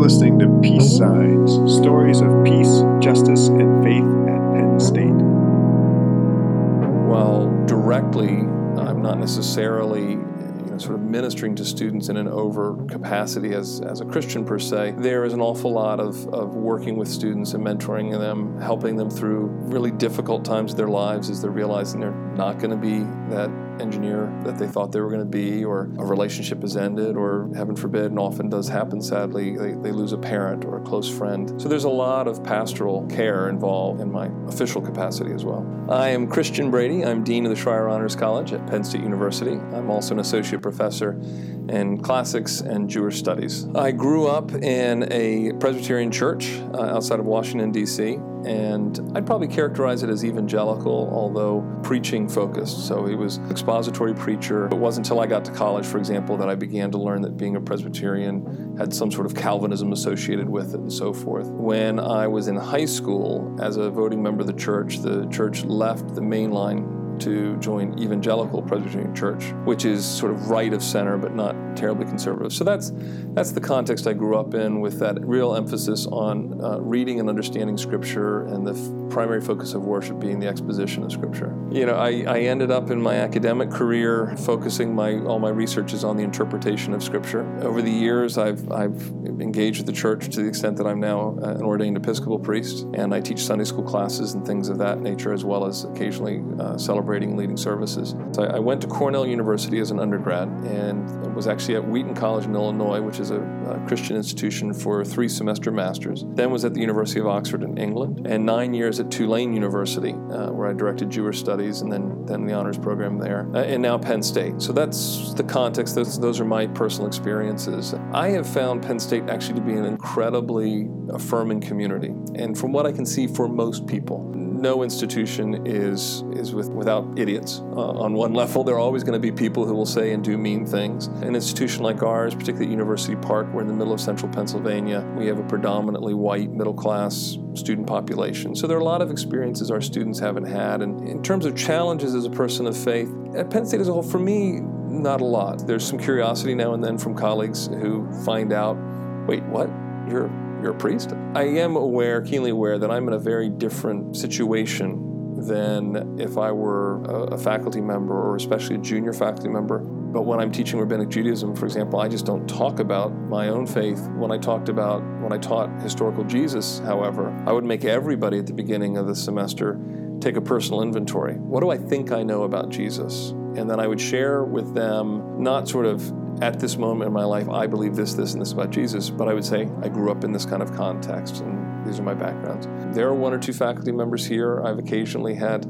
listening to Peace Signs, stories of peace, justice, and faith at Penn State. While directly, I'm not necessarily sort of ministering to students in an over capacity as a Christian per se. There is an awful lot of working with students and mentoring them, helping them through really difficult times of their lives as they're realizing they're not going to be that engineer that they thought they were going to be, or a relationship has ended, or heaven forbid, and often does happen sadly, they lose a parent or a close friend. So there's a lot of pastoral care involved in my official capacity as well. I am Christian Brady. I'm Dean of the Schreyer Honors College at Penn State University. I'm also an associate professor in classics and Jewish studies. I grew up in a Presbyterian church outside of Washington, D.C., and I'd probably characterize it as evangelical, although preaching focused. So he was an expository preacher. It wasn't until I got to college, for example, that I began to learn that being a Presbyterian had some sort of Calvinism associated with it and so forth. When I was in high school, as a voting member of the church left the main line to join Evangelical Presbyterian Church, which is sort of right of center but not terribly conservative. So that's the context I grew up in, with that real emphasis on reading and understanding Scripture, and the primary focus of worship being the exposition of Scripture. I ended up in my academic career focusing all my researches on the interpretation of Scripture. Over the years, I've engaged with the church to the extent that I'm now an ordained Episcopal priest, and I teach Sunday school classes and things of that nature, as well as occasionally celebrating and leading services. So I went to Cornell University as an undergrad, and was actually at Wheaton College in Illinois, which is a Christian institution for 3-semester masters. Then was at the University of Oxford in England, and 9 years at Tulane University, where I directed Jewish studies, and then the honors program there, and now Penn State. So that's the context. Those are my personal experiences. I have found Penn State actually to be an incredibly affirming community, and from what I can see, for most people, no institution is without idiots. On one level, there are always going to be people who will say and do mean things. An institution like ours, particularly at University Park, we're in the middle of central Pennsylvania. We have a predominantly white, middle-class student population. So there are a lot of experiences our students haven't had. And in terms of challenges as a person of faith, at Penn State as a whole, for me, not a lot. There's some curiosity now and then from colleagues who find out, wait, what? You're a priest? I am keenly aware that I'm in a very different situation than if I were a faculty member, or especially a junior faculty member. But when I'm teaching Rabbinic Judaism, for example, I just don't talk about my own faith. When I taught historical Jesus, however, I would make everybody at the beginning of the semester take a personal inventory. What do I think I know about Jesus? And then I would share with them, not sort of at this moment in my life, I believe this, and this about Jesus, but I would say, I grew up in this kind of context, and these are my backgrounds. There are 1 or 2 faculty members here. I've occasionally had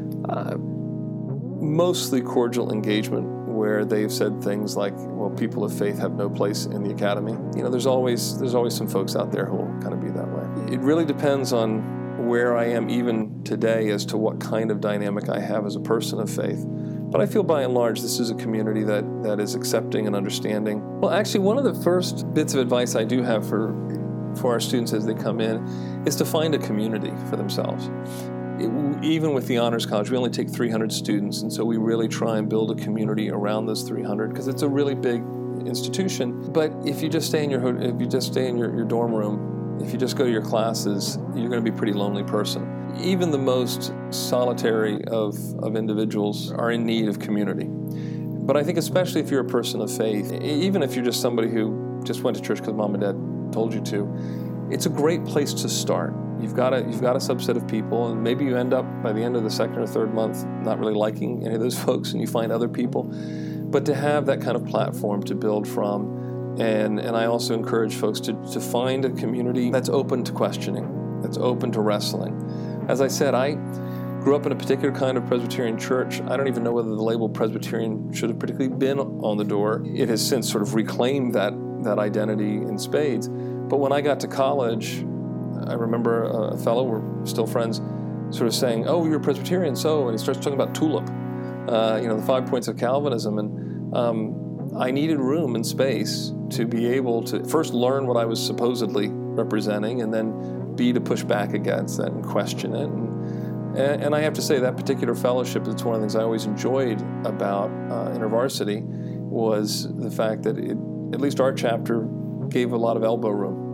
mostly cordial engagement where they've said things like, well, people of faith have no place in the academy. There's always some folks out there who will kind of be that way. It really depends on where I am even today as to what kind of dynamic I have as a person of faith. But I feel by and large this is a community that is accepting and understanding. Well, actually, one of the first bits of advice I do have for our students as they come in is to find a community for themselves. Even with the Honors College, we only take 300 students, and so we really try and build a community around those 300 because it's a really big institution. But if you just stay in your dorm room, if you just go to your classes, you're going to be a pretty lonely person. Even the most solitary of individuals are in need of community. But I think especially if you're a person of faith, even if you're just somebody who just went to church because mom and dad told you to, it's a great place to start. You've got a subset of people, and maybe you end up by the end of the second or third month not really liking any of those folks, and you find other people. But to have that kind of platform to build from, and I also encourage folks to find a community that's open to questioning, that's open to wrestling. As I said, I grew up in a particular kind of Presbyterian church. I don't even know whether the label Presbyterian should have particularly been on the door. It has since sort of reclaimed that identity in spades. But when I got to college, I remember a fellow, we're still friends, sort of saying, oh, you're a Presbyterian, so, and he starts talking about TULIP, the 5 points of Calvinism. And I needed room and space to be able to first learn what I was supposedly representing, and then to push back against that and question it. And I have to say that particular fellowship, it's one of the things I always enjoyed about InterVarsity, was the fact that at least our chapter gave a lot of elbow room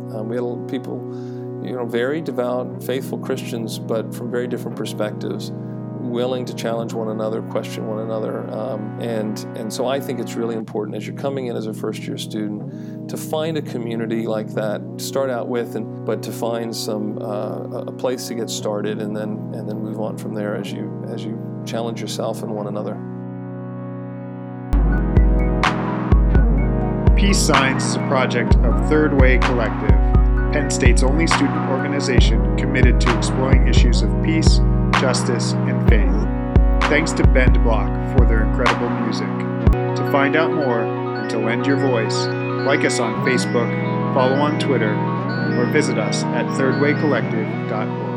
We had people, very devout, faithful Christians, but from very different perspectives, willing to challenge one another, question one another. And so I think it's really important as you're coming in as a first-year student to find a community like that to start out with, but to find a place to get started, and then move on from there as you challenge yourself and one another. Peace Signs is a project of Third Way Collective, Penn State's only student organization committed to exploring issues of peace, justice, and faith. Thanks to Bend Block for their incredible music. To find out more and to lend your voice, like us on Facebook, follow on Twitter, or visit us at thirdwaycollective.org.